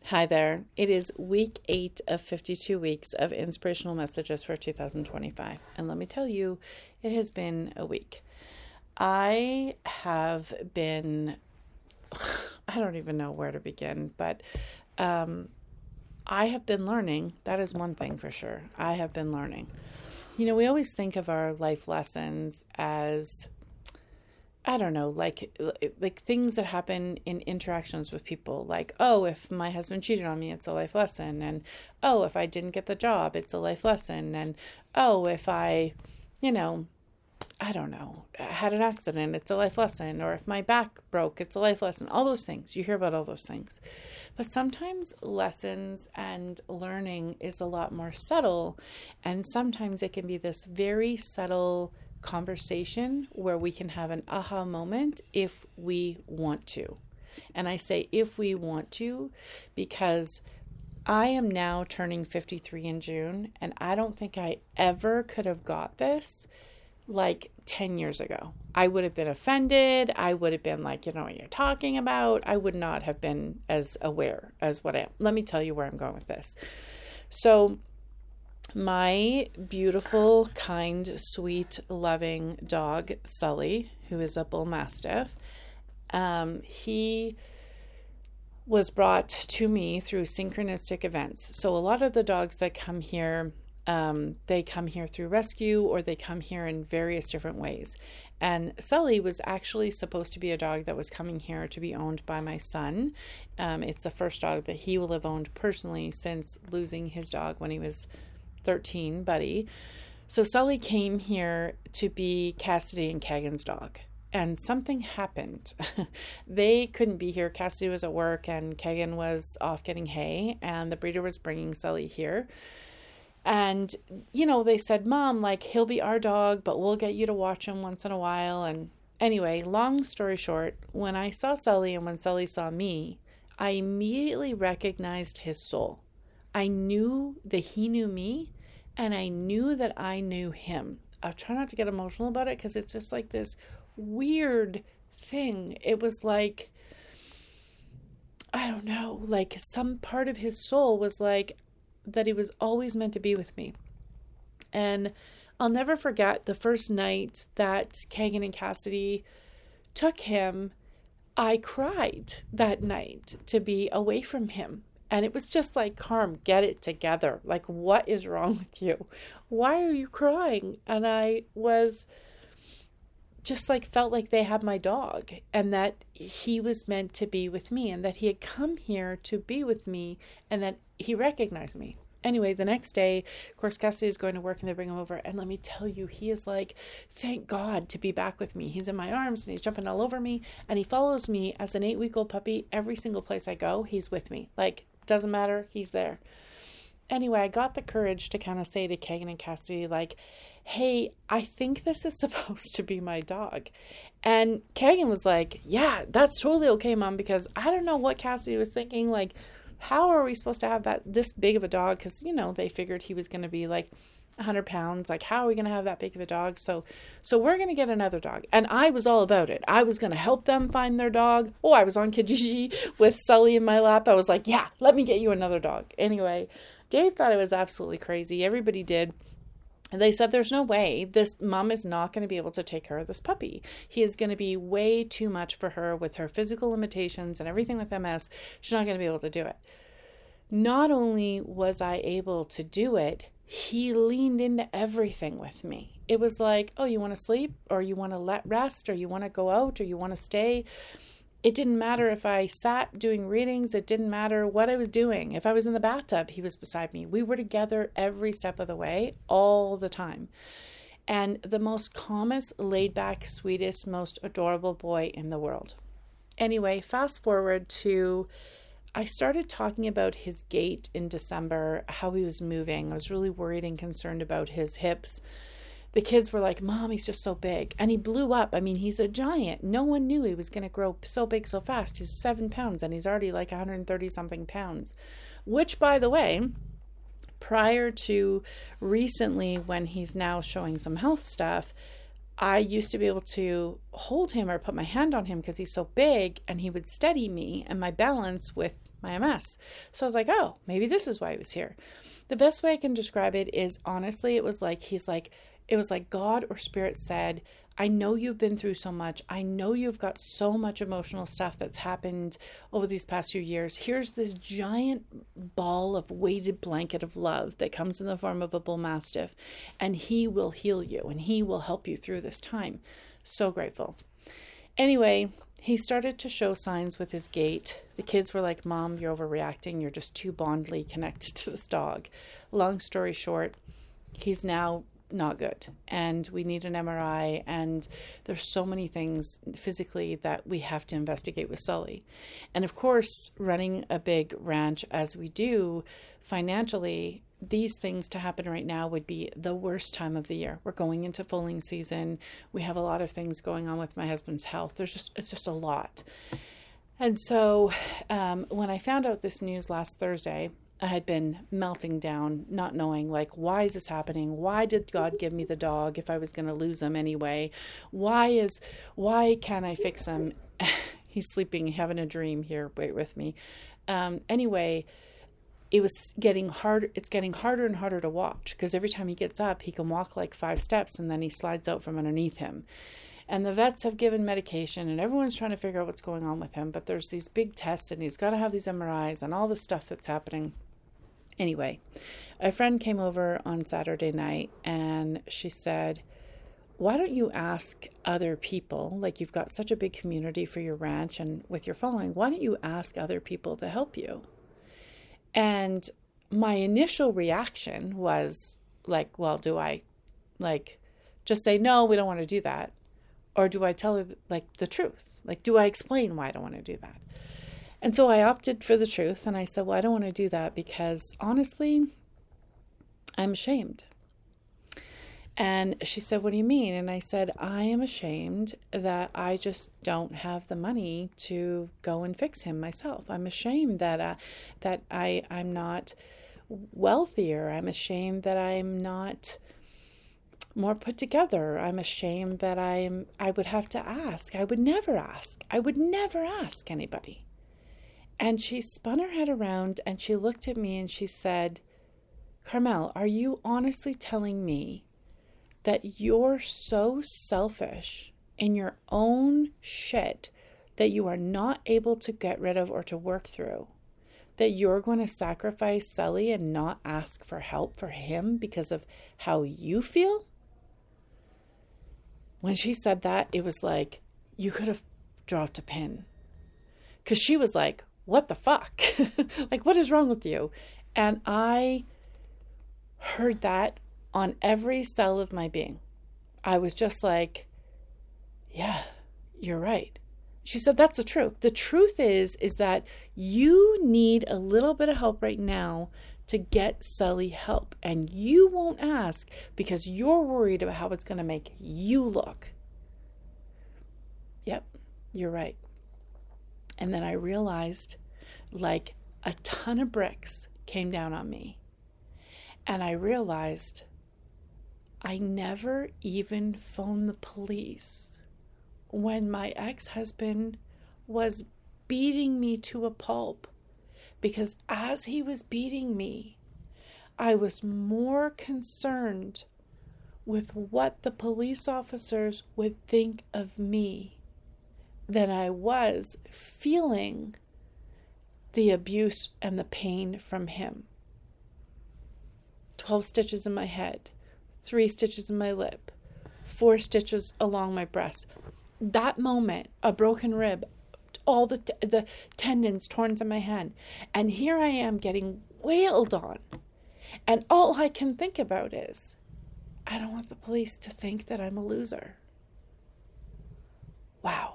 Hi there. It is week 8 of 52 weeks of inspirational messages for 2025. And let me tell you, it has been a week. I have been, I don't even know where to begin, but I have been learning. That is one thing for sure. I have been learning. We always think of our life lessons as I don't know, like things that happen in interactions with people. Like, oh, if my husband cheated on me, it's a life lesson. And, oh, if I didn't get the job, it's a life lesson. And, oh, if I, I don't know, had an accident, it's a life lesson. Or if my back broke, it's a life lesson. All those things. You hear about all those things. But sometimes lessons and learning is a lot more subtle. And sometimes it can be this very subtle conversation where we can have an aha moment if we want to. And I say if we want to because I am now turning 53 in June, and I don't think I ever could have got this like 10 years ago. I would have been offended. I would have been like, what you're talking about. I would not have been as aware as what I am. Let me tell you where I'm going with this. So my beautiful, kind, sweet, loving dog, Sully, who is a bull mastiff, he was brought to me through synchronistic events. So a lot of the dogs that come here, they come here through rescue or they come here in various different ways. And Sully was actually supposed to be a dog that was coming here to be owned by my son. It's the first dog that he will have owned personally since losing his dog when he was 13, Buddy. So Sully came here to be Cassidy and Kagan's dog. And something happened. They couldn't be here. Cassidy was at work and Kagan was off getting hay. And the breeder was bringing Sully here. And, they said, Mom, he'll be our dog, but we'll get you to watch him once in a while. And anyway, long story short, when I saw Sully and when Sully saw me, I immediately recognized his soul. I knew that he knew me, and I knew that I knew him. I'll try not to get emotional about it because it's just like this weird thing. It was like, I don't know, some part of his soul was like that he was always meant to be with me. And I'll never forget the first night that Kagan and Cassidy took him. I cried that night to be away from him. And it was just like, Carm, get it together. What is wrong with you? Why are you crying? And I was just felt like they had my dog and that he was meant to be with me and that he had come here to be with me and that he recognized me. Anyway, the next day, of course, Cassidy is going to work and they bring him over. And let me tell you, he is like, thank God to be back with me. He's in my arms and he's jumping all over me. And he follows me as an 8-week-old puppy. Every single place I go, he's with me. Doesn't matter. He's there. Anyway, I got the courage to kind of say to Kagan and Cassidy, hey, I think this is supposed to be my dog. And Kagan was like, yeah, that's totally okay, Mom, because I don't know what Cassidy was thinking. How are we supposed to have this big of a dog? Because, they figured he was going to be 100 pounds. How are we going to have that big of a dog? So we're going to get another dog. And I was all about it. I was going to help them find their dog. Oh, I was on Kijiji with Sully in my lap. I was like, yeah, let me get you another dog. Anyway, Dave thought it was absolutely crazy. Everybody did. And they said, there's no way this mom is not going to be able to take care of this puppy. He is going to be way too much for her with her physical limitations and everything with MS. She's not going to be able to do it. Not only was I able to do it, he leaned into everything with me. It was like, oh, you want to sleep or you want to rest or you want to go out or you want to stay. It didn't matter if I sat doing readings. It didn't matter what I was doing. If I was in the bathtub, he was beside me. We were together every step of the way, all the time. And the most calmest, laid back, sweetest, most adorable boy in the world. Anyway, fast forward to I started talking about his gait in December, how he was moving. I was really worried and concerned about his hips. The kids were like, Mom, he's just so big. And he blew up. I mean, he's a giant. No one knew he was going to grow so big so fast. He's 7 pounds and he's already 130 something pounds. Which, by the way, prior to recently when he's now showing some health stuff, I used to be able to hold him or put my hand on him because he's so big and he would steady me and my balance with my MS. So I was like, oh, maybe this is why he was here. The best way I can describe it is, honestly, it was like God or Spirit said, I know you've been through so much. I know you've got so much emotional stuff that's happened over these past few years. Here's this giant ball of weighted blanket of love that comes in the form of a bull mastiff, and he will heal you and he will help you through this time. So grateful. Anyway, he started to show signs with his gait. The kids were like, Mom, you're overreacting. You're just too bondly connected to this dog. Long story short, he's now not good, and we need an MRI, and there's so many things physically that we have to investigate with Sully. And of course, running a big ranch as we do, financially, these things to happen right now would be the worst time of the year. We're going into foaling season. We have a lot of things going on with my husband's health. It's just a lot. And so when I found out this news last Thursday, I had been melting down, not knowing, like, why is this happening? Why did God give me the dog if I was going to lose him anyway? Why can't I fix him? He's sleeping, having a dream here. Wait with me. Anyway, it was getting hard. It's getting harder and harder to watch, because every time he gets up, he can walk like 5 steps and then he slides out from underneath him. And the vets have given medication and everyone's trying to figure out what's going on with him. But there's these big tests and he's got to have these MRIs and all this stuff that's happening. Anyway, a friend came over on Saturday night and she said, why don't you ask other people, like you've got such a big community for your ranch and with your following, why don't you ask other people to help you? And my initial reaction was like, well, do I just say, no, we don't want to do that? Or do I tell her the truth? Do I explain why I don't want to do that? And so I opted for the truth, and I said, well, I don't want to do that because, honestly, I'm ashamed. And she said, what do you mean? And I said, I am ashamed that I just don't have the money to go and fix him myself. I'm ashamed that I'm not wealthier. I'm ashamed that I'm not more put together. I'm ashamed that I would have to ask. I would never ask. I would never ask anybody. And she spun her head around and she looked at me and she said, Carmel, are you honestly telling me that you're so selfish in your own shit that you are not able to get rid of or to work through, that you're going to sacrifice Sully and not ask for help for him because of how you feel? When she said that, it was like you could have dropped a pin. Because she was like, what the fuck? What is wrong with you? And I heard that on every cell of my being. I was just like, yeah, you're right. She said, that's the truth. The truth is that you need a little bit of help right now to get Sully help. And you won't ask because you're worried about how it's going to make you look. Yep, you're right. And then I realized like a ton of bricks came down on me. And I realized I never even phoned the police when my ex-husband was beating me to a pulp. Because as he was beating me, I was more concerned with what the police officers would think of me than I was feeling the abuse and the pain from him. 12 stitches in my head, 3 stitches in my lip, 4 stitches along my breast. That moment, a broken rib, all the tendons torn to my hand. And here I am getting wailed on. And all I can think about is, I don't want the police to think that I'm a loser. Wow.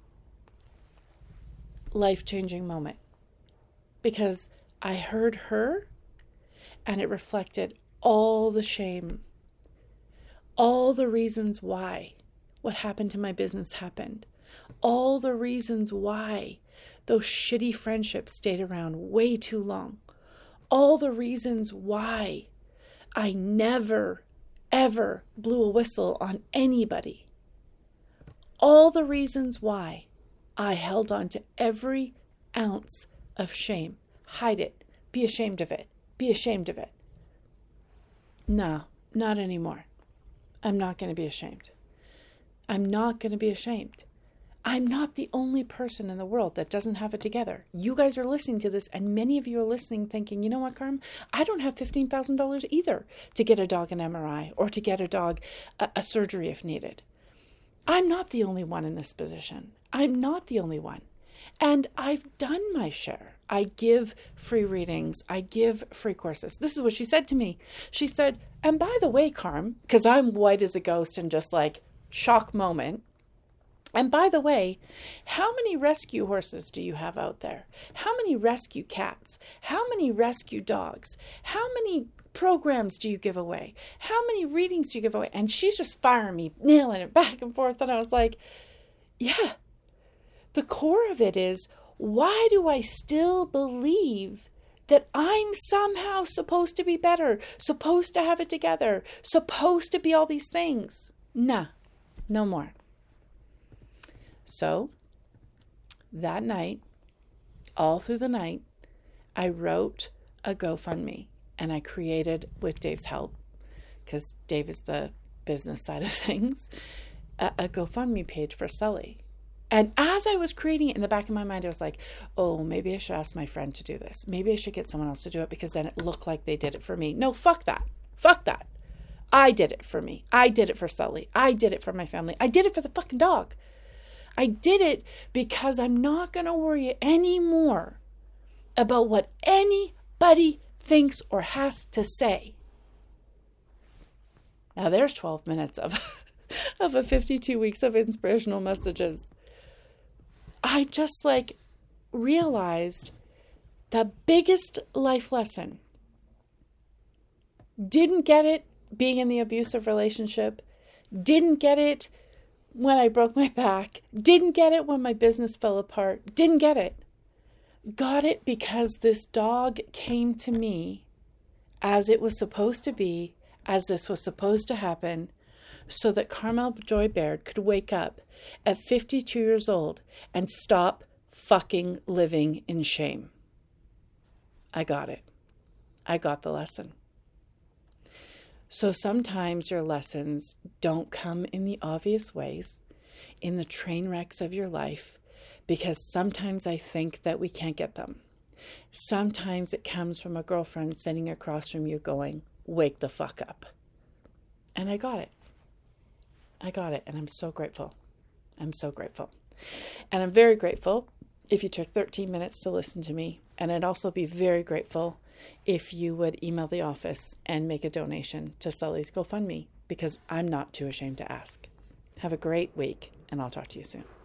Life-changing moment. Because I heard her and it reflected all the shame, all the reasons why what happened to my business happened, all the reasons why those shitty friendships stayed around way too long, all the reasons why I never, ever blew a whistle on anybody, all the reasons why I held on to every ounce of shame. Hide it. Be ashamed of it. Be ashamed of it. No, not anymore. I'm not going to be ashamed. I'm not going to be ashamed. I'm not the only person in the world that doesn't have it together. You guys are listening to this, and many of you are listening thinking, you know what, Carm? I don't have $15,000 either to get a dog an MRI or to get a dog a surgery if needed. I'm not the only one in this position. I'm not the only one. And I've done my share. I give free readings. I give free courses. This is what she said to me. She said, and by the way, Carm, because I'm white as a ghost and just like shock moment. And by the way, how many rescue horses do you have out there? How many rescue cats? How many rescue dogs? How many programs do you give away? How many readings do you give away? And she's just firing me, nailing it back and forth. And I was like, yeah, the core of it is, why do I still believe that I'm somehow supposed to be better, supposed to have it together, supposed to be all these things? Nah, no more. So that night, all through the night, I wrote a GoFundMe, and I created, with Dave's help, because Dave is the business side of things, a GoFundMe page for Sully. And as I was creating it, in the back of my mind, I was like, oh, maybe I should ask my friend to do this. Maybe I should get someone else to do it, because then it looked like they did it for me. No, fuck that. Fuck that. I did it for me. I did it for Sully. I did it for my family. I did it for the fucking dog. I did it because I'm not going to worry anymore about what anybody thinks or has to say. Now there's 12 minutes of a 52 weeks of inspirational messages. I just realized the biggest life lesson. Didn't get it being in the abusive relationship. Didn't get it when I broke my back. Didn't get it when my business fell apart. Didn't get it. Got it because this dog came to me as it was supposed to be, as this was supposed to happen, so that Carmel Joy Baird could wake up at 52 years old and stop fucking living in shame. I got it. I got the lesson. So sometimes your lessons don't come in the obvious ways, in the train wrecks of your life, because sometimes I think that we can't get them. Sometimes it comes from a girlfriend sitting across from you going, wake the fuck up. And I got it. I got it. And I'm so grateful. I'm so grateful. And I'm very grateful if you took 13 minutes to listen to me. And I'd also be very grateful if you would email the office and make a donation to Sully's GoFundMe, because I'm not too ashamed to ask. Have a great week, and I'll talk to you soon.